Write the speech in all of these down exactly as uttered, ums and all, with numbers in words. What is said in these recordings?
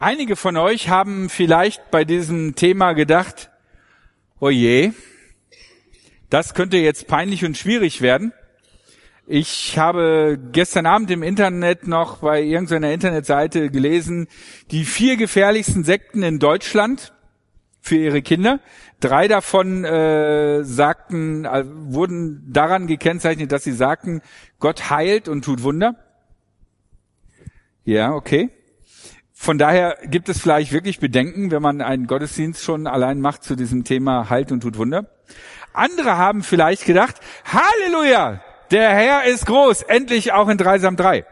Einige von euch haben vielleicht bei diesem Thema gedacht, oh je, das könnte jetzt peinlich und schwierig werden. Ich habe gestern Abend im Internet noch bei irgendeiner Internetseite gelesen, die vier gefährlichsten Sekten in Deutschland für ihre Kinder. Drei davon äh, sagten, äh, wurden daran gekennzeichnet, dass sie sagten, Gott heilt und tut Wunder. Ja, okay. Von daher gibt es vielleicht wirklich Bedenken, wenn man einen Gottesdienst schon allein macht zu diesem Thema heilt und tut Wunder. Andere haben vielleicht gedacht, Halleluja, der Herr ist groß, endlich auch in Dreisam drei.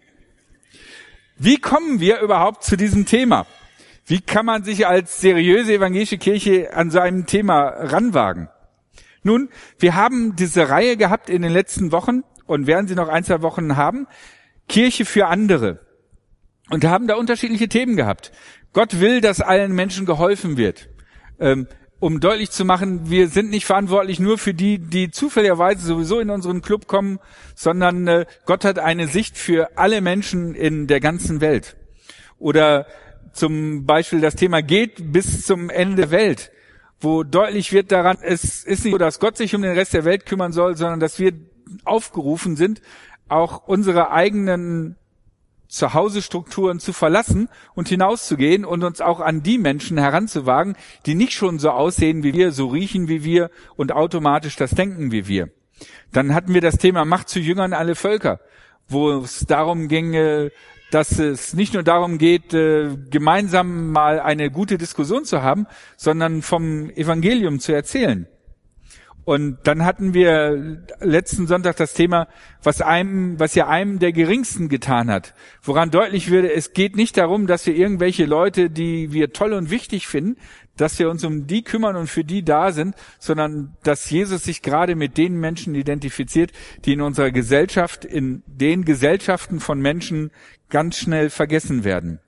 Wie kommen wir überhaupt zu diesem Thema? Wie kann man sich als seriöse evangelische Kirche an so einem Thema ranwagen? Nun, wir haben diese Reihe gehabt in den letzten Wochen und werden sie noch ein, zwei Wochen haben, Kirche für andere. Und haben da unterschiedliche Themen gehabt. Gott will, dass allen Menschen geholfen wird. Ähm, um deutlich zu machen, wir sind nicht verantwortlich nur für die, die zufälligerweise sowieso in unseren Club kommen, sondern äh, Gott hat eine Sicht für alle Menschen in der ganzen Welt. Oder zum Beispiel das Thema geht bis zum Ende der Welt, wo deutlich wird daran, es ist nicht so, dass Gott sich um den Rest der Welt kümmern soll, sondern dass wir aufgerufen sind, auch unsere eigenen Zuhause-Strukturen zu verlassen und hinauszugehen und uns auch an die Menschen heranzuwagen, die nicht schon so aussehen wie wir, so riechen wie wir und automatisch das denken wie wir. Dann hatten wir das Thema Macht zu Jüngern alle Völker, wo es darum ging, dass es nicht nur darum geht, gemeinsam mal eine gute Diskussion zu haben, sondern vom Evangelium zu erzählen. Und dann hatten wir letzten Sonntag das Thema, was einem, was ja einem der Geringsten getan hat. Woran deutlich würde, es geht nicht darum, dass wir irgendwelche Leute, die wir toll und wichtig finden, dass wir uns um die kümmern und für die da sind, sondern dass Jesus sich gerade mit den Menschen identifiziert, die in unserer Gesellschaft, in den Gesellschaften von Menschen ganz schnell vergessen werden.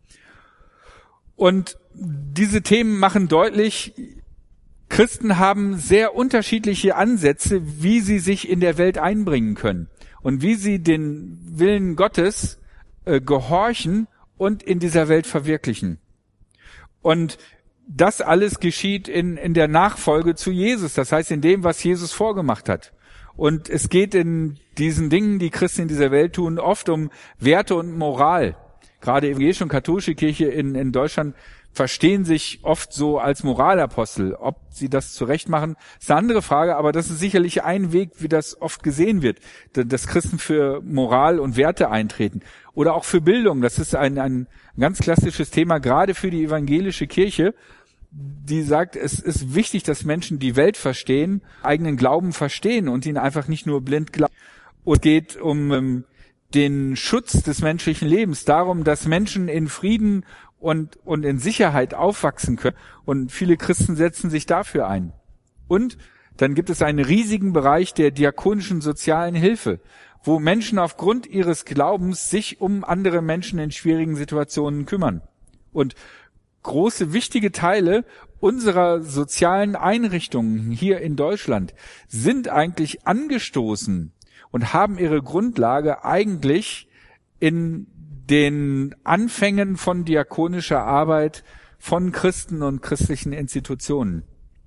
Und diese Themen machen deutlich, Christen haben sehr unterschiedliche Ansätze, wie sie sich in der Welt einbringen können und wie sie den Willen Gottes äh, gehorchen und in dieser Welt verwirklichen. Und das alles geschieht in, in der Nachfolge zu Jesus, das heißt in dem, was Jesus vorgemacht hat. Und es geht in diesen Dingen, die Christen in dieser Welt tun, oft um Werte und Moral. Gerade evangelische und katholische Kirche in, in Deutschland verstehen sich oft so als Moralapostel. Ob sie das zurecht machen, ist eine andere Frage, aber das ist sicherlich ein Weg, wie das oft gesehen wird, dass Christen für Moral und Werte eintreten. Oder auch für Bildung, das ist ein, ein ganz klassisches Thema, gerade für die evangelische Kirche, die sagt, es ist wichtig, dass Menschen die Welt verstehen, eigenen Glauben verstehen und ihn einfach nicht nur blind glauben. Und es geht um ähm, den Schutz des menschlichen Lebens, darum, dass Menschen in Frieden und und in Sicherheit aufwachsen können. Und viele Christen setzen sich dafür ein. Und dann gibt es einen riesigen Bereich der diakonischen sozialen Hilfe, wo Menschen aufgrund ihres Glaubens sich um andere Menschen in schwierigen Situationen kümmern. Und große, wichtige Teile unserer sozialen Einrichtungen hier in Deutschland sind eigentlich angestoßen und haben ihre Grundlage eigentlich in den Anfängen von diakonischer Arbeit von Christen und christlichen Institutionen.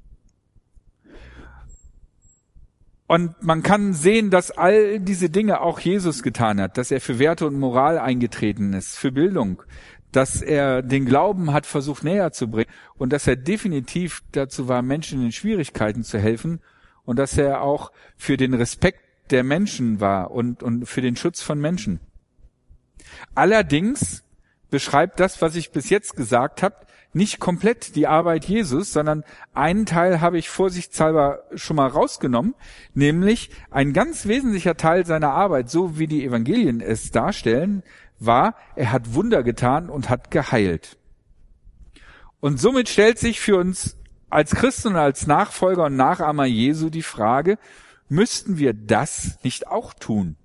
Und man kann sehen, dass all diese Dinge auch Jesus getan hat, dass er für Werte und Moral eingetreten ist, für Bildung, dass er den Glauben hat versucht näher zu bringen und dass er definitiv dazu war, Menschen in Schwierigkeiten zu helfen und dass er auch für den Respekt der Menschen war und, und für den Schutz von Menschen. Allerdings beschreibt das, was ich bis jetzt gesagt habe, nicht komplett die Arbeit Jesus, sondern einen Teil habe ich vorsichtshalber schon mal rausgenommen, nämlich ein ganz wesentlicher Teil seiner Arbeit, so wie die Evangelien es darstellen, war, er hat Wunder getan und hat geheilt. Und somit stellt sich für uns als Christen und als Nachfolger und Nachahmer Jesu die Frage, müssten wir das nicht auch tun?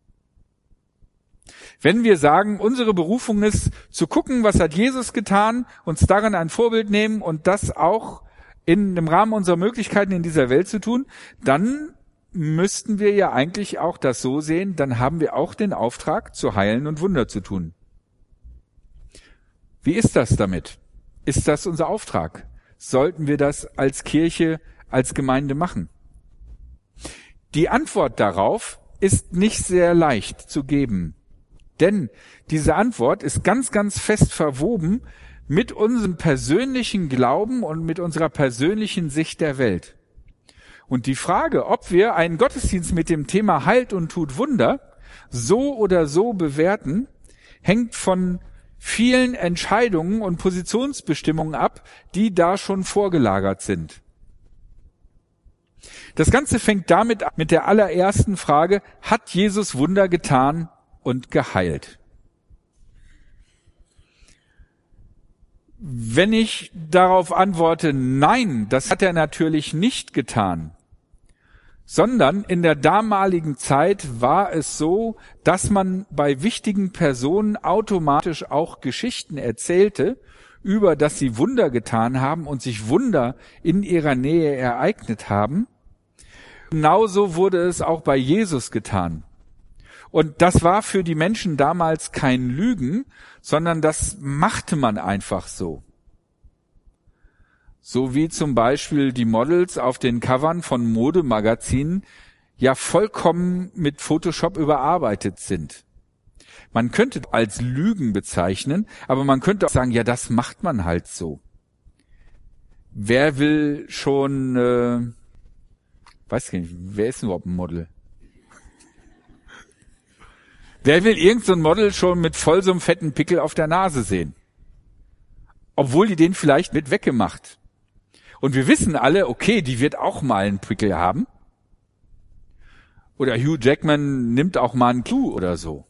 Wenn wir sagen, unsere Berufung ist, zu gucken, was hat Jesus getan, uns daran ein Vorbild nehmen und das auch in dem Rahmen unserer Möglichkeiten in dieser Welt zu tun, dann müssten wir ja eigentlich auch das so sehen, dann haben wir auch den Auftrag, zu heilen und Wunder zu tun. Wie ist das damit? Ist das unser Auftrag? Sollten wir das als Kirche, als Gemeinde machen? Die Antwort darauf ist nicht sehr leicht zu geben. Denn diese Antwort ist ganz, ganz fest verwoben mit unserem persönlichen Glauben und mit unserer persönlichen Sicht der Welt. Und die Frage, ob wir einen Gottesdienst mit dem Thema heilt und tut Wunder so oder so bewerten, hängt von vielen Entscheidungen und Positionsbestimmungen ab, die da schon vorgelagert sind. Das Ganze fängt damit an mit der allerersten Frage: Hat Jesus Wunder getan und geheilt? Wenn ich darauf antworte, nein, das hat er natürlich nicht getan, sondern in der damaligen Zeit war es so, dass man bei wichtigen Personen automatisch auch Geschichten erzählte, über dass sie Wunder getan haben und sich Wunder in ihrer Nähe ereignet haben. Genauso wurde es auch bei Jesus getan. Und das war für die Menschen damals kein Lügen, sondern das machte man einfach so. So wie zum Beispiel die Models auf den Covern von Modemagazinen ja vollkommen mit Photoshop überarbeitet sind. Man könnte als Lügen bezeichnen, aber man könnte auch sagen, ja, das macht man halt so. Wer will schon, äh, weiß ich nicht, wer ist denn überhaupt ein Model? Wer will irgend so ein Model schon mit voll so einem fetten Pickel auf der Nase sehen? Obwohl die den vielleicht mit weggemacht. Und wir wissen alle, okay, die wird auch mal einen Pickel haben. Oder Hugh Jackman nimmt auch mal einen Clou oder so.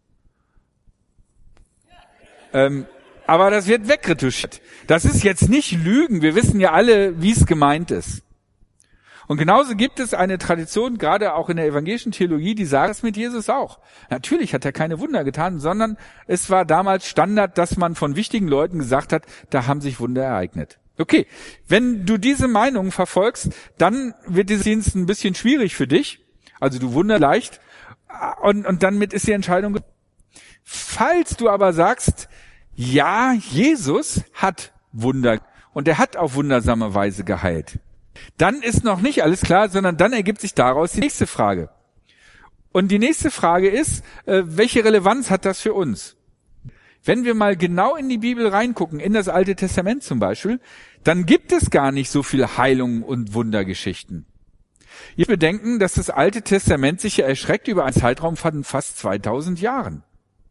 Ähm, aber das wird wegretuschiert. Das ist jetzt nicht Lügen. Wir wissen ja alle, wie es gemeint ist. Und genauso gibt es eine Tradition, gerade auch in der evangelischen Theologie, die sagt es mit Jesus auch. Natürlich hat er keine Wunder getan, sondern es war damals Standard, dass man von wichtigen Leuten gesagt hat, da haben sich Wunder ereignet. Okay, wenn du diese Meinung verfolgst, dann wird dieser Dienst ein bisschen schwierig für dich. Also du wunderst leicht und, und damit ist die Entscheidung. Falls du aber sagst, ja, Jesus hat Wunder und er hat auf wundersame Weise geheilt, dann ist noch nicht alles klar, sondern dann ergibt sich daraus die nächste Frage. Und die nächste Frage ist, äh, welche Relevanz hat das für uns? Wenn wir mal genau in die Bibel reingucken, in das Alte Testament zum Beispiel, dann gibt es gar nicht so viel Heilungen und Wundergeschichten. Ihr bedenken, dass das Alte Testament sich ja erschreckt über einen Zeitraum von fast zweitausend Jahren.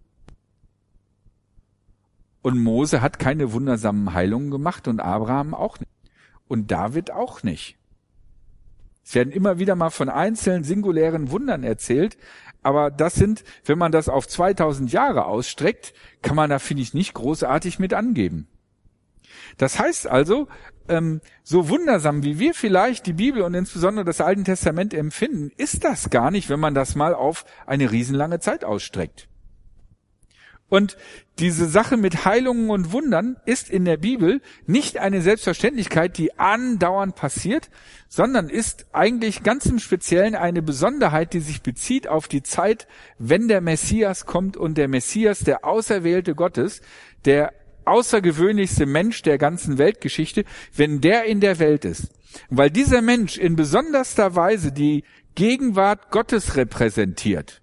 Und Mose hat keine wundersamen Heilungen gemacht und Abraham auch nicht. Und David auch nicht. Es werden immer wieder mal von einzelnen singulären Wundern erzählt, aber das sind, wenn man das auf zweitausend Jahre ausstreckt, kann man da, finde ich, nicht großartig mit angeben. Das heißt also, ähm, so wundersam wie wir vielleicht die Bibel und insbesondere das Alte Testament empfinden, ist das gar nicht, wenn man das mal auf eine riesenlange Zeit ausstreckt. Und diese Sache mit Heilungen und Wundern ist in der Bibel nicht eine Selbstverständlichkeit, die andauernd passiert, sondern ist eigentlich ganz im Speziellen eine Besonderheit, die sich bezieht auf die Zeit, wenn der Messias kommt und der Messias, der Auserwählte Gottes, der außergewöhnlichste Mensch der ganzen Weltgeschichte, wenn der in der Welt ist. Und weil dieser Mensch in besonderster Weise die Gegenwart Gottes repräsentiert,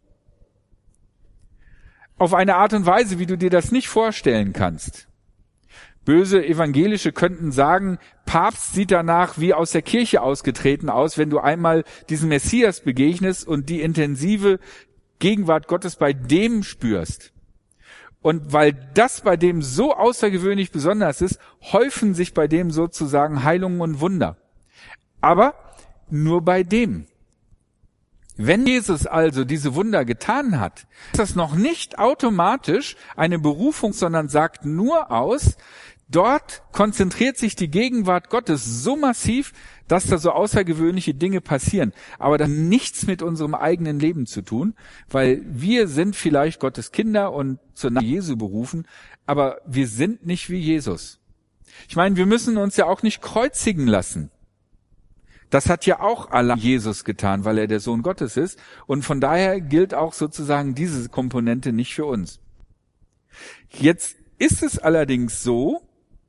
auf eine Art und Weise, wie du dir das nicht vorstellen kannst. Böse Evangelische könnten sagen, Papst sieht danach wie aus der Kirche ausgetreten aus, wenn du einmal diesem Messias begegnest und die intensive Gegenwart Gottes bei dem spürst. Und weil das bei dem so außergewöhnlich besonders ist, häufen sich bei dem sozusagen Heilungen und Wunder. Aber nur bei dem. Wenn Jesus also diese Wunder getan hat, ist das noch nicht automatisch eine Berufung, sondern sagt nur aus, dort konzentriert sich die Gegenwart Gottes so massiv, dass da so außergewöhnliche Dinge passieren. Aber das hat nichts mit unserem eigenen Leben zu tun, weil wir sind vielleicht Gottes Kinder und zur Namen Jesu berufen, aber wir sind nicht wie Jesus. Ich meine, wir müssen uns ja auch nicht kreuzigen lassen. Das hat ja auch allein Jesus getan, weil er der Sohn Gottes ist. Und von daher gilt auch sozusagen diese Komponente nicht für uns. Jetzt ist es allerdings so,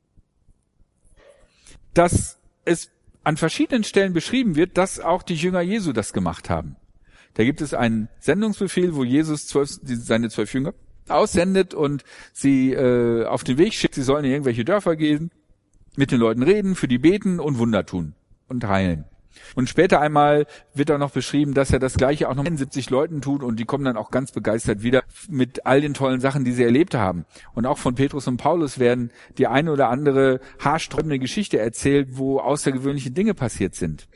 dass es an verschiedenen Stellen beschrieben wird, dass auch die Jünger Jesu das gemacht haben. Da gibt es einen Sendungsbefehl, wo Jesus zwölf, seine zwölf Jünger aussendet und sie äh, auf den Weg schickt. Sie sollen in irgendwelche Dörfer gehen, mit den Leuten reden, für die beten und Wunder tun und heilen. Und später einmal wird auch noch beschrieben, dass er das Gleiche auch noch mit siebzig Leuten tut und die kommen dann auch ganz begeistert wieder mit all den tollen Sachen, die sie erlebt haben. Und auch von Petrus und Paulus werden die eine oder andere haarsträubende Geschichte erzählt, wo außergewöhnliche Dinge passiert sind.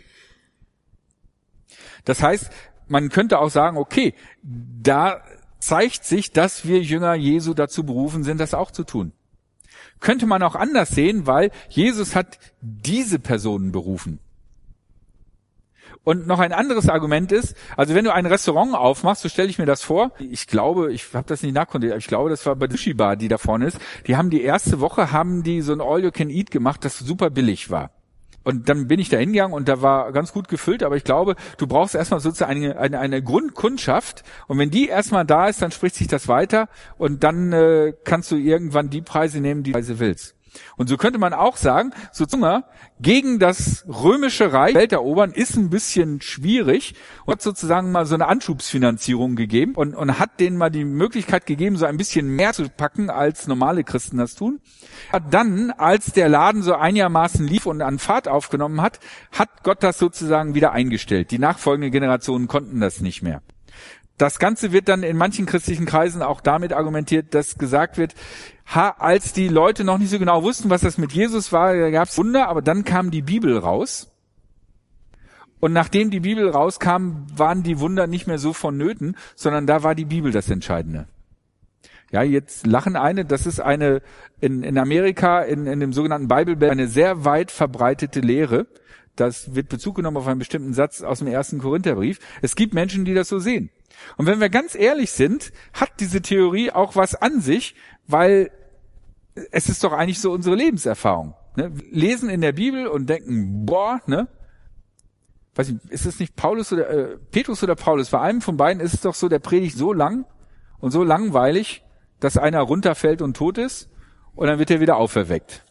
Das heißt, man könnte auch sagen, okay, da zeigt sich, dass wir Jünger Jesu dazu berufen sind, das auch zu tun. Könnte man auch anders sehen, weil Jesus hat diese Personen berufen. Und noch ein anderes Argument ist, also wenn du ein Restaurant aufmachst, so stelle ich mir das vor, ich glaube, ich habe das nicht nachkontrolliert, aber ich glaube, das war bei der Sushi Bar, die da vorne ist, die haben die erste Woche, haben die so ein All-You-Can-Eat gemacht, das super billig war. Und dann bin ich da hingegangen und da war ganz gut gefüllt, aber ich glaube, du brauchst erstmal sozusagen eine, eine, eine Grundkundschaft und wenn die erstmal da ist, dann spricht sich das weiter und dann äh, kannst du irgendwann die Preise nehmen, die du Preise willst. Und so könnte man auch sagen, so Zunge gegen das römische Reich Welt erobern ist ein bisschen schwierig und hat sozusagen mal so eine Anschubsfinanzierung gegeben und, und hat denen mal die Möglichkeit gegeben, so ein bisschen mehr zu packen, als normale Christen das tun. Dann, als der Laden so einigermaßen lief und an Fahrt aufgenommen hat, hat Gott das sozusagen wieder eingestellt. Die nachfolgenden Generationen konnten das nicht mehr. Das Ganze wird dann in manchen christlichen Kreisen auch damit argumentiert, dass gesagt wird, ha, als die Leute noch nicht so genau wussten, was das mit Jesus war, da gab es Wunder, aber dann kam die Bibel raus. Und nachdem die Bibel rauskam, waren die Wunder nicht mehr so vonnöten, sondern da war die Bibel das Entscheidende. Ja, jetzt lachen eine, das ist eine in, in Amerika, in, in dem sogenannten Bible Belt, eine sehr weit verbreitete Lehre. Das wird Bezug genommen auf einen bestimmten Satz aus dem ersten Korintherbrief. Es gibt Menschen, die das so sehen. Und wenn wir ganz ehrlich sind, hat diese Theorie auch was an sich, weil es ist doch eigentlich so unsere Lebenserfahrung. Ne? Wir lesen in der Bibel und denken, boah, ne? Weiß ich, ist es nicht Paulus oder äh, Petrus oder Paulus? Bei einem von beiden ist es doch so, der predigt so lang und so langweilig, dass einer runterfällt und tot ist und dann wird er wieder auferweckt.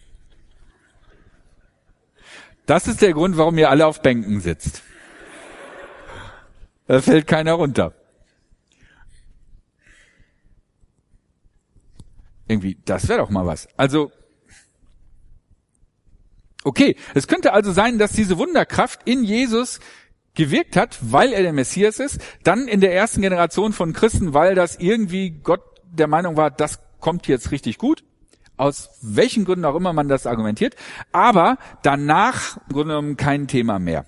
Das ist der Grund, warum ihr alle auf Bänken sitzt. Da fällt keiner runter. Irgendwie, das wäre doch mal was. Also, okay, es könnte also sein, dass diese Wunderkraft in Jesus gewirkt hat, weil er der Messias ist, dann in der ersten Generation von Christen, weil das irgendwie Gott der Meinung war, das kommt jetzt richtig gut. Aus welchen Gründen auch immer man das argumentiert. Aber danach im Grunde genommen kein Thema mehr.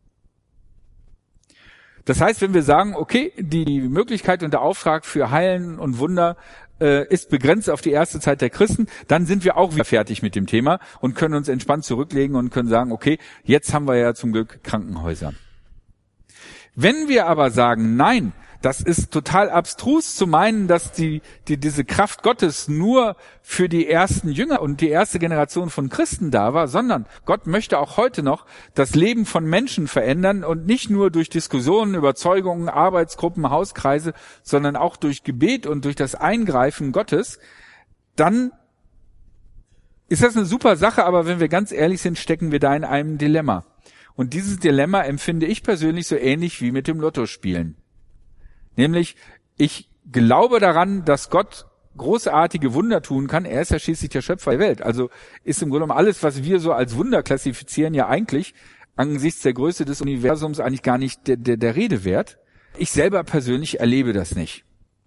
Das heißt, wenn wir sagen, okay, die Möglichkeit und der Auftrag für Heilen und Wunder äh, ist begrenzt auf die erste Zeit der Christen, dann sind wir auch wieder fertig mit dem Thema und können uns entspannt zurücklegen und können sagen, okay, jetzt haben wir ja zum Glück Krankenhäuser. Wenn wir aber sagen, nein, das ist total abstrus zu meinen, dass die, die diese Kraft Gottes nur für die ersten Jünger und die erste Generation von Christen da war, sondern Gott möchte auch heute noch das Leben von Menschen verändern und nicht nur durch Diskussionen, Überzeugungen, Arbeitsgruppen, Hauskreise, sondern auch durch Gebet und durch das Eingreifen Gottes, dann ist das eine super Sache, aber wenn wir ganz ehrlich sind, stecken wir da in einem Dilemma. Und dieses Dilemma empfinde ich persönlich so ähnlich wie mit dem Lottospielen. Nämlich, ich glaube daran, dass Gott großartige Wunder tun kann. Er ist ja schließlich der Schöpfer der Welt. Also ist im Grunde genommen alles, was wir so als Wunder klassifizieren, ja eigentlich angesichts der Größe des Universums eigentlich gar nicht der, der, der Rede wert. Ich selber persönlich erlebe das nicht.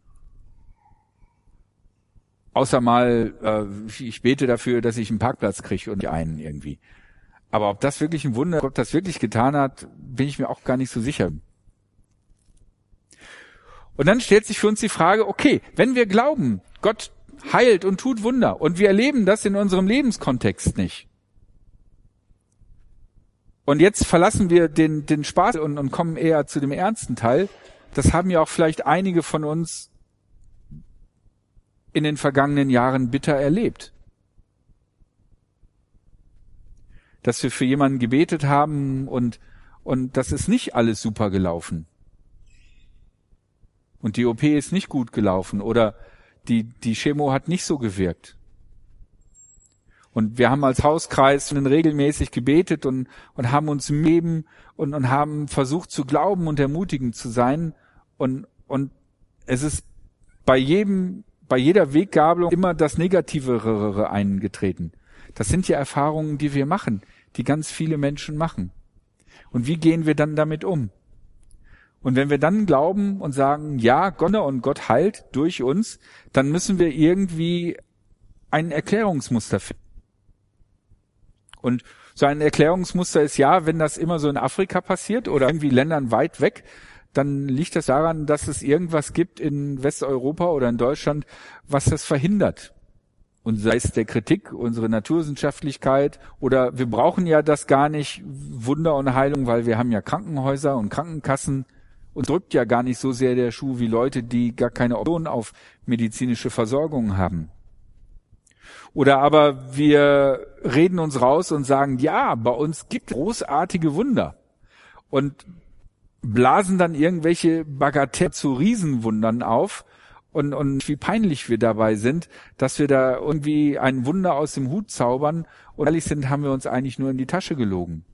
Außer mal, äh, ich bete dafür, dass ich einen Parkplatz kriege und einen irgendwie. Aber ob das wirklich ein Wunder, ob das wirklich getan hat, bin ich mir auch gar nicht so sicher. Und dann stellt sich für uns die Frage, okay, wenn wir glauben, Gott heilt und tut Wunder und wir erleben das in unserem Lebenskontext nicht. Und jetzt verlassen wir den, den Spaß und, und kommen eher zu dem ernsten Teil. Das haben ja auch vielleicht einige von uns in den vergangenen Jahren bitter erlebt. Dass wir für jemanden gebetet haben und, und das ist nicht alles super gelaufen. Und die O P ist nicht gut gelaufen oder die, die Chemo hat nicht so gewirkt. Und wir haben als Hauskreis regelmäßig gebetet und, und haben uns im Leben und, und haben versucht zu glauben und ermutigend zu sein. Und, und es ist bei jedem, bei jeder Weggabelung immer das Negativere eingetreten. Das sind ja Erfahrungen, die wir machen, die ganz viele Menschen machen. Und wie gehen wir dann damit um? Und wenn wir dann glauben und sagen, ja, Gott und Gott heilt durch uns, dann müssen wir irgendwie ein Erklärungsmuster finden. Und so ein Erklärungsmuster ist ja, wenn das immer so in Afrika passiert oder irgendwie Ländern weit weg, dann liegt das daran, dass es irgendwas gibt in Westeuropa oder in Deutschland, was das verhindert. Und sei es der Kritik, unsere Naturwissenschaftlichkeit oder wir brauchen ja das gar nicht, Wunder und Heilung, weil wir haben ja Krankenhäuser und Krankenkassen und drückt ja gar nicht so sehr der Schuh wie Leute, die gar keine Option auf medizinische Versorgung haben. Oder aber wir reden uns raus und sagen, ja, bei uns gibt es großartige Wunder und blasen dann irgendwelche Bagatelle zu Riesenwundern auf und, und wie peinlich wir dabei sind, dass wir da irgendwie ein Wunder aus dem Hut zaubern und ehrlich sind, haben wir uns eigentlich nur in die Tasche gelogen.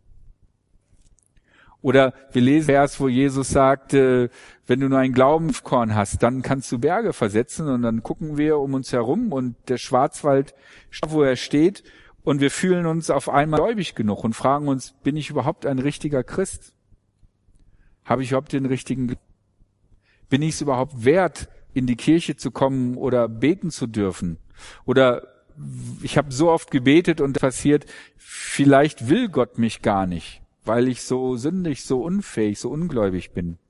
Oder wir lesen Vers, wo Jesus sagt, äh, wenn du nur ein Glaubenskorn hast, dann kannst du Berge versetzen und dann gucken wir um uns herum und der Schwarzwald, wo er steht und wir fühlen uns auf einmal gläubig genug und fragen uns, bin ich überhaupt ein richtiger Christ? Habe ich überhaupt den richtigen, bin ich es überhaupt wert, in die Kirche zu kommen oder beten zu dürfen? Oder ich habe so oft gebetet und passiert, vielleicht will Gott mich gar nicht, weil ich so sündig, so unfähig, so ungläubig bin.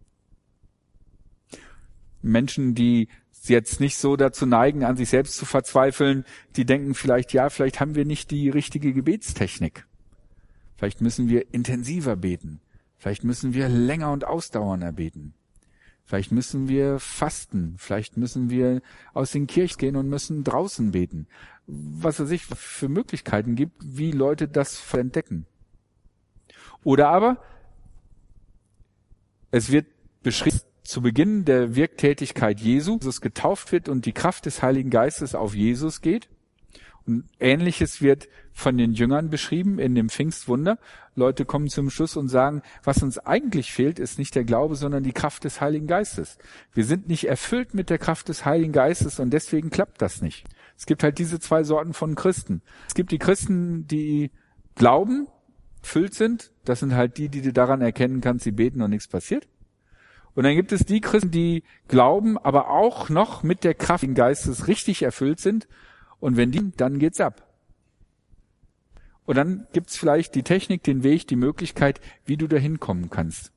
Menschen, die jetzt nicht so dazu neigen, an sich selbst zu verzweifeln, die denken vielleicht, ja, vielleicht haben wir nicht die richtige Gebetstechnik. Vielleicht müssen wir intensiver beten. Vielleicht müssen wir länger und ausdauernder beten. Vielleicht müssen wir fasten. Vielleicht müssen wir aus den Kirchen gehen und müssen draußen beten. Was weiß ich, für Möglichkeiten gibt, wie Leute das entdecken. Oder aber, es wird beschrieben, zu Beginn der Wirktätigkeit Jesu, Jesus getauft wird und die Kraft des Heiligen Geistes auf Jesus geht. Und Ähnliches wird von den Jüngern beschrieben in dem Pfingstwunder. Leute kommen zum Schluss und sagen, was uns eigentlich fehlt, ist nicht der Glaube, sondern die Kraft des Heiligen Geistes. Wir sind nicht erfüllt mit der Kraft des Heiligen Geistes und deswegen klappt das nicht. Es gibt halt diese zwei Sorten von Christen. Es gibt die Christen, die glauben, erfüllt sind. Das sind halt die, die du daran erkennen kannst, sie beten und nichts passiert. Und dann gibt es die Christen, die glauben, aber auch noch mit der Kraft des Geistes richtig erfüllt sind. Und wenn die, dann geht's ab. Und dann gibt's vielleicht die Technik, den Weg, die Möglichkeit, wie du dahin kommen kannst.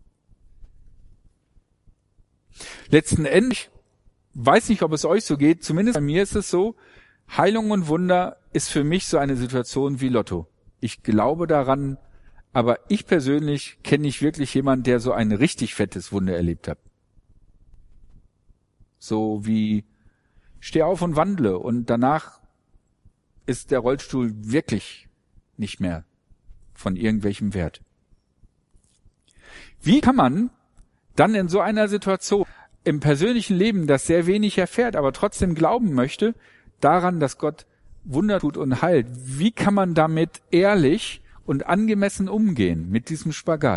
Letzten Endes, weiß nicht, ob es euch so geht, zumindest bei mir ist es so, Heilung und Wunder ist für mich so eine Situation wie Lotto. Ich glaube daran, aber ich persönlich kenne nicht wirklich jemanden, der so ein richtig fettes Wunder erlebt hat. So wie steh auf und wandle und danach ist der Rollstuhl wirklich nicht mehr von irgendwelchem Wert. Wie kann man dann in so einer Situation im persönlichen Leben, das sehr wenig erfährt, aber trotzdem glauben möchte, daran, dass Gott Wunder tut und heilt, wie kann man damit ehrlich und angemessen umgehen mit diesem Spagat?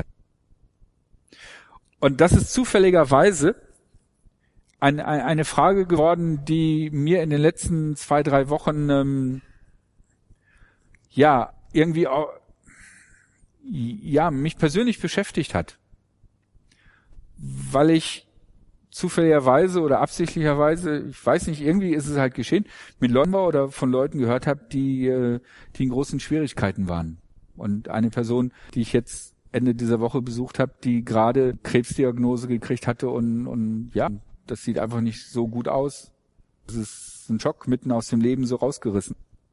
Und das ist zufälligerweise ein, ein, eine Frage geworden, die mir in den letzten zwei, drei Wochen ähm, ja irgendwie auch, ja mich persönlich beschäftigt hat, weil ich zufälligerweise oder absichtlicherweise, ich weiß nicht, irgendwie ist es halt geschehen, mit Leuten oder von Leuten gehört habe, die äh, die in großen Schwierigkeiten waren. Und eine Person, die ich jetzt Ende dieser Woche besucht habe, die gerade Krebsdiagnose gekriegt hatte und, und ja, das sieht einfach nicht so gut aus. Das ist ein Schock, mitten aus dem Leben so rausgerissen.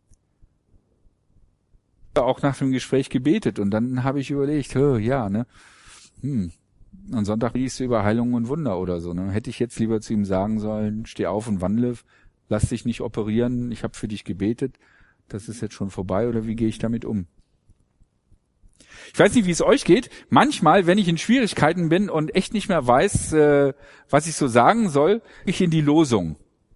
Auch nach dem Gespräch gebetet und dann habe ich überlegt, ja, ne, hm, am Sonntag liest du über Heilung und Wunder oder so, ne, hätte ich jetzt lieber zu ihm sagen sollen, steh auf und wandle, lass dich nicht operieren, ich habe für dich gebetet, das ist jetzt schon vorbei oder wie gehe ich damit um? Ich weiß nicht, wie es euch geht. Manchmal, wenn ich in Schwierigkeiten bin und echt nicht mehr weiß, äh, was ich so sagen soll, gehe ich in die Losung.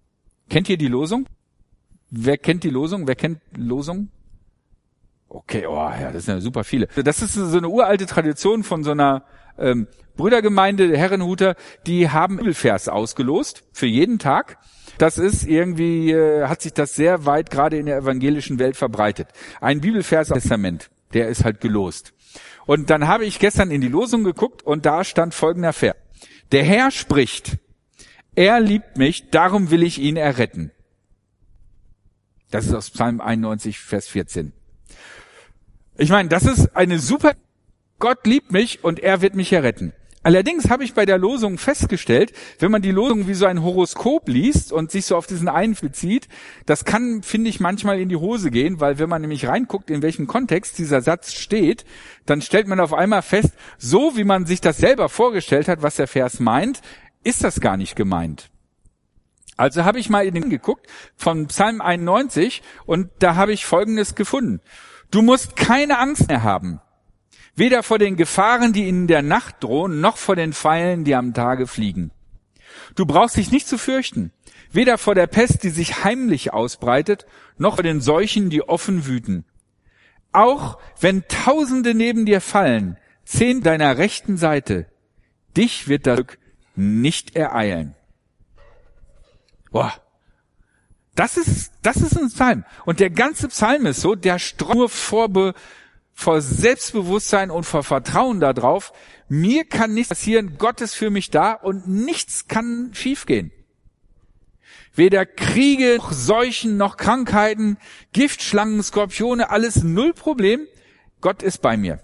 Kennt ihr die Losung? Wer kennt die Losung? Wer kennt Losung? Okay, oh ja, das sind ja super viele. Das ist so eine uralte Tradition von so einer ähm, Brüdergemeinde, Herrenhuter, die haben Bibelvers ausgelost für jeden Tag. Das ist irgendwie, äh, hat sich das sehr weit gerade in der evangelischen Welt verbreitet. Ein Bibelvers im Testament, der ist halt gelost. Und dann habe ich gestern in die Losung geguckt und da stand folgender Vers. Der Herr spricht, er liebt mich, darum will ich ihn erretten. Das ist aus Psalm einundneunzig, Vers vierzehn. Ich meine, das ist eine super, Gott liebt mich und er wird mich erretten. Allerdings habe ich bei der Losung festgestellt, wenn man die Losung wie so ein Horoskop liest und sich so auf diesen einen bezieht, das kann, finde ich, manchmal in die Hose gehen, weil wenn man nämlich reinguckt, in welchem Kontext dieser Satz steht, dann stellt man auf einmal fest, so wie man sich das selber vorgestellt hat, was der Vers meint, ist das gar nicht gemeint. Also habe ich mal in den geguckt von Psalm einundneunzig und da habe ich Folgendes gefunden. Du musst keine Angst mehr haben. Weder vor den Gefahren, die in der Nacht drohen, noch vor den Pfeilen, die am Tage fliegen. Du brauchst dich nicht zu fürchten. Weder vor der Pest, die sich heimlich ausbreitet, noch vor den Seuchen, die offen wüten. Auch wenn Tausende neben dir fallen, zehn deiner rechten Seite, dich wird das Glück nicht ereilen. Boah. Das ist, das ist ein Psalm. Und der ganze Psalm ist so, der streut nur vor, Be, vor Selbstbewusstsein und vor Vertrauen darauf. Mir kann nichts passieren, Gott ist für mich da und nichts kann schiefgehen. Weder Kriege, noch Seuchen, noch Krankheiten, Giftschlangen, Skorpione, alles null Problem. Gott ist bei mir.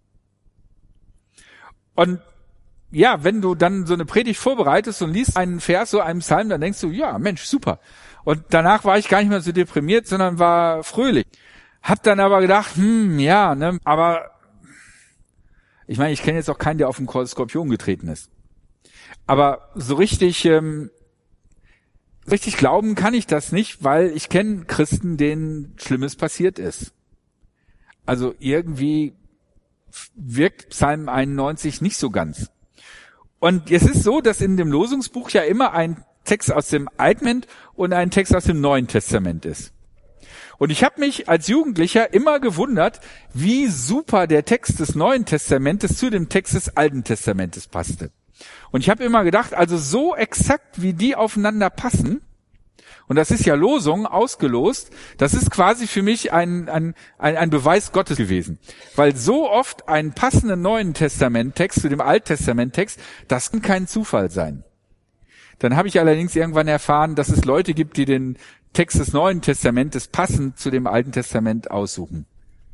Und ja, wenn du dann so eine Predigt vorbereitest und liest einen Vers, so einen Psalm, dann denkst du, ja, Mensch, super. Und danach war ich gar nicht mehr so deprimiert, sondern war fröhlich. Hab dann aber gedacht, hm, ja, ne, aber ich meine, ich kenne jetzt auch keinen, der auf den Skorpion getreten ist. Aber so richtig, ähm, richtig glauben kann ich das nicht, weil ich kenne Christen, denen Schlimmes passiert ist. Also irgendwie wirkt Psalm einundneunzig nicht so ganz. Und es ist so, dass in dem Losungsbuch ja immer ein Text aus dem Alten und ein Text aus dem Neuen Testament ist. Und ich habe mich als Jugendlicher immer gewundert, wie super der Text des Neuen Testamentes zu dem Text des Alten Testamentes passte. Und ich habe immer gedacht, also so exakt wie die aufeinander passen, und das ist ja Losung, ausgelost, das ist quasi für mich ein, ein, ein, ein Beweis Gottes gewesen. Weil so oft einen passenden Neuen Testament-Text zu dem Alttestament-Text, das kann kein Zufall sein. Dann habe ich allerdings irgendwann erfahren, dass es Leute gibt, die den Text des Neuen Testamentes passend zu dem Alten Testament aussuchen.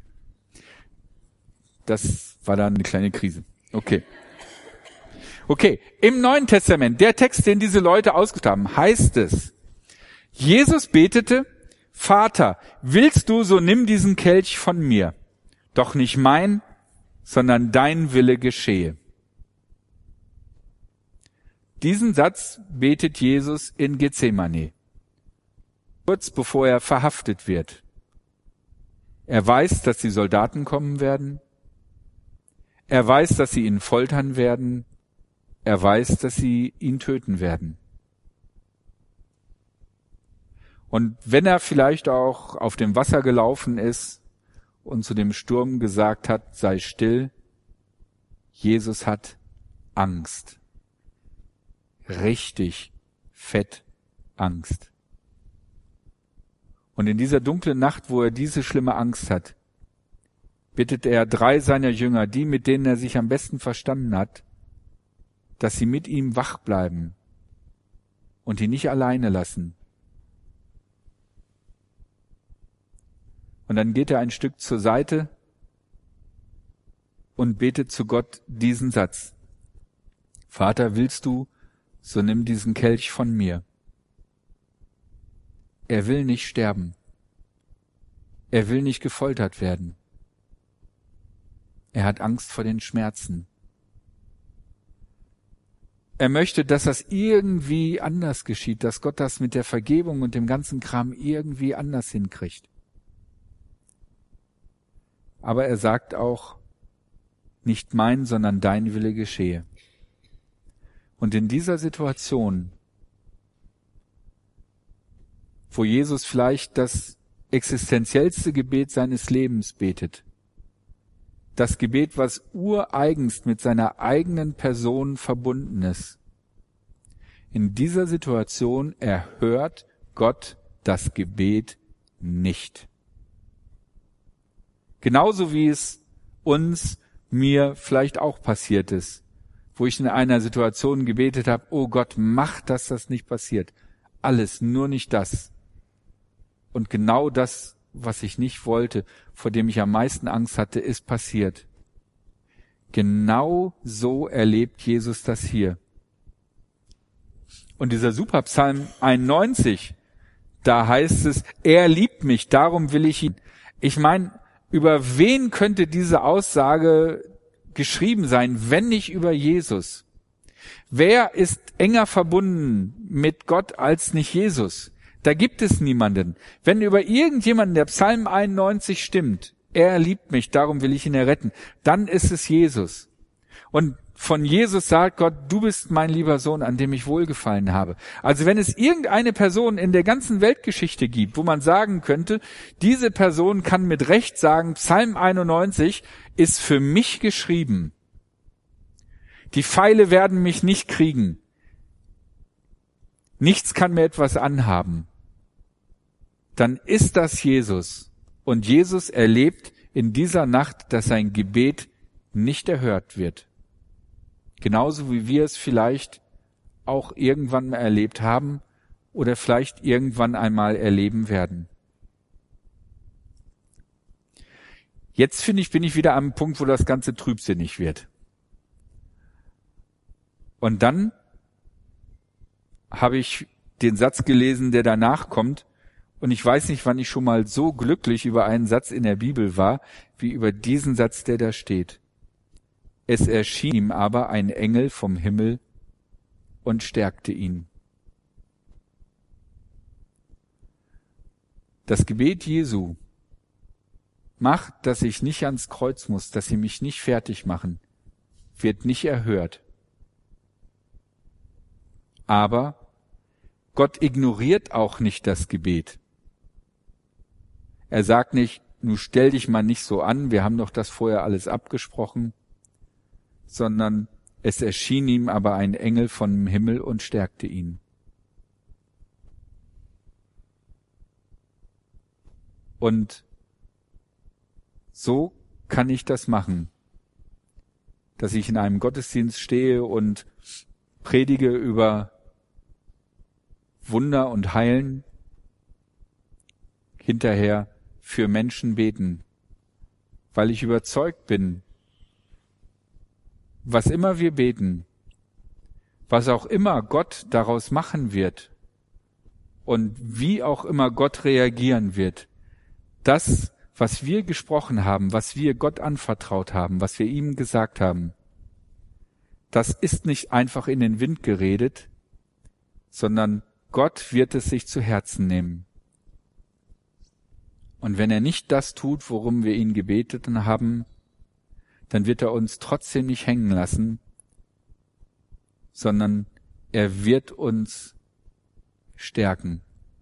Das war dann eine kleine Krise. Okay. Okay, im Neuen Testament, der Text, den diese Leute ausgesucht haben, heißt es, Jesus betete, Vater, willst du, so nimm diesen Kelch von mir. Doch nicht mein, sondern dein Wille geschehe. Diesen Satz betet Jesus in Gethsemane, kurz bevor er verhaftet wird. Er weiß, dass die Soldaten kommen werden. Er weiß, dass sie ihn foltern werden. Er weiß, dass sie ihn töten werden. Und wenn er vielleicht auch auf dem Wasser gelaufen ist und zu dem Sturm gesagt hat, sei still, Jesus hat Angst. Richtig fett Angst. Und in dieser dunklen Nacht, wo er diese schlimme Angst hat, bittet er drei seiner Jünger, die, mit denen er sich am besten verstanden hat, dass sie mit ihm wach bleiben und ihn nicht alleine lassen. Und dann geht er ein Stück zur Seite und betet zu Gott diesen Satz. Vater, willst du, so nimm diesen Kelch von mir. Er will nicht sterben. Er will nicht gefoltert werden. Er hat Angst vor den Schmerzen. Er möchte, dass das irgendwie anders geschieht, dass Gott das mit der Vergebung und dem ganzen Kram irgendwie anders hinkriegt. Aber er sagt auch, nicht mein, sondern dein Wille geschehe. Und in dieser Situation wo Jesus vielleicht das existenziellste Gebet seines Lebens betet. Das Gebet, was ureigenst mit seiner eigenen Person verbunden ist. In dieser Situation erhört Gott das Gebet nicht. Genauso wie es uns, mir vielleicht auch passiert ist, wo ich in einer Situation gebetet habe, oh Gott, mach, dass das nicht passiert. Alles, nur nicht das. Und genau das, was ich nicht wollte, vor dem ich am meisten Angst hatte, ist passiert. Genau so erlebt Jesus das hier. Und dieser Superpsalm einundneunzig, da heißt es, er liebt mich, darum will ich ihn. Ich meine, über wen könnte diese Aussage geschrieben sein, wenn nicht über Jesus? Wer ist enger verbunden mit Gott als nicht Jesus? Da gibt es niemanden. Wenn über irgendjemanden der Psalm einundneunzig stimmt, er liebt mich, darum will ich ihn erretten, dann ist es Jesus. Und von Jesus sagt Gott, du bist mein lieber Sohn, an dem ich wohlgefallen habe. Also wenn es irgendeine Person in der ganzen Weltgeschichte gibt, wo man sagen könnte, diese Person kann mit Recht sagen, Psalm einundneunzig ist für mich geschrieben. Die Pfeile werden mich nicht kriegen. Nichts kann mir etwas anhaben. Dann ist das Jesus. Und Jesus erlebt in dieser Nacht, dass sein Gebet nicht erhört wird. Genauso wie wir es vielleicht auch irgendwann mal erlebt haben oder vielleicht irgendwann einmal erleben werden. Jetzt finde ich, bin ich wieder am Punkt, wo das Ganze trübsinnig wird. Und dann habe ich den Satz gelesen, der danach kommt. Und ich weiß nicht, wann ich schon mal so glücklich über einen Satz in der Bibel war, wie über diesen Satz, der da steht. Es erschien ihm aber ein Engel vom Himmel und stärkte ihn. Das Gebet Jesu macht, dass ich nicht ans Kreuz muss, dass sie mich nicht fertig machen, wird nicht erhört. Aber Gott ignoriert auch nicht das Gebet. Er sagt nicht, nun stell dich mal nicht so an, wir haben doch das vorher alles abgesprochen, sondern es erschien ihm aber ein Engel vom Himmel und stärkte ihn. Und so kann ich das machen, dass ich in einem Gottesdienst stehe und predige über Wunder und Heilen, hinterher für Menschen beten, weil ich überzeugt bin, was immer wir beten, was auch immer Gott daraus machen wird und wie auch immer Gott reagieren wird, das, was wir gesprochen haben, was wir Gott anvertraut haben, was wir ihm gesagt haben, das ist nicht einfach in den Wind geredet, sondern Gott wird es sich zu Herzen nehmen. Und wenn er nicht das tut, worum wir ihn gebetet haben, dann wird er uns trotzdem nicht hängen lassen, sondern er wird uns stärken.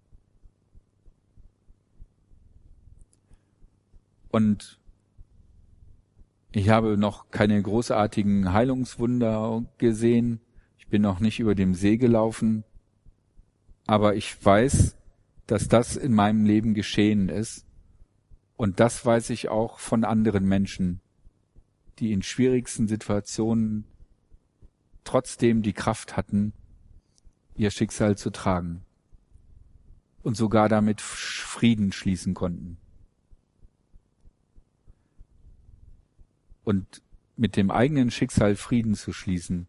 Und ich habe noch keine großartigen Heilungswunder gesehen. Ich bin noch nicht über dem See gelaufen. Aber ich weiß, dass das in meinem Leben geschehen ist. Und das weiß ich auch von anderen Menschen, die in schwierigsten Situationen trotzdem die Kraft hatten, ihr Schicksal zu tragen und sogar damit Frieden schließen konnten. Und mit dem eigenen Schicksal Frieden zu schließen,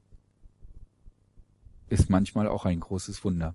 ist manchmal auch ein großes Wunder.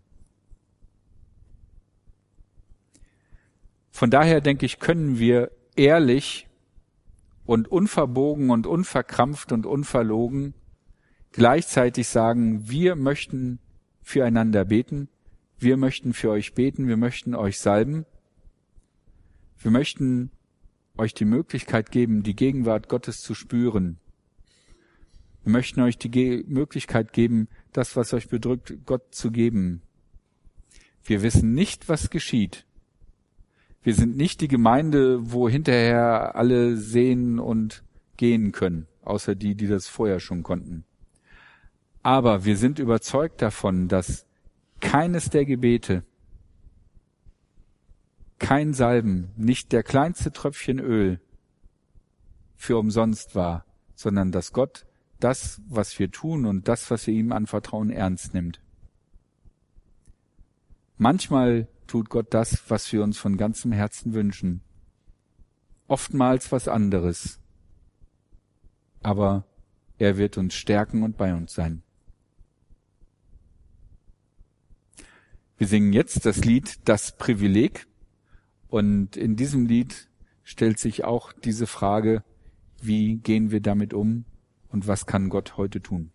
Von daher denke ich, können wir ehrlich und unverbogen und unverkrampft und unverlogen gleichzeitig sagen, wir möchten füreinander beten, wir möchten für euch beten, wir möchten euch salben, wir möchten euch die Möglichkeit geben, die Gegenwart Gottes zu spüren. Wir möchten euch die Ge- Möglichkeit geben, das, was euch bedrückt, Gott zu geben. Wir wissen nicht, was geschieht. Wir sind nicht die Gemeinde, wo hinterher alle sehen und gehen können, außer die, die das vorher schon konnten. Aber wir sind überzeugt davon, dass keines der Gebete, kein Salben, nicht der kleinste Tröpfchen Öl für umsonst war, sondern dass Gott das, was wir tun und das, was wir ihm anvertrauen, ernst nimmt. Manchmal tut Gott das, was wir uns von ganzem Herzen wünschen. Oftmals was anderes. Aber er wird uns stärken und bei uns sein. Wir singen jetzt das Lied Das Privileg. Und in diesem Lied stellt sich auch diese Frage, wie gehen wir damit um und was kann Gott heute tun?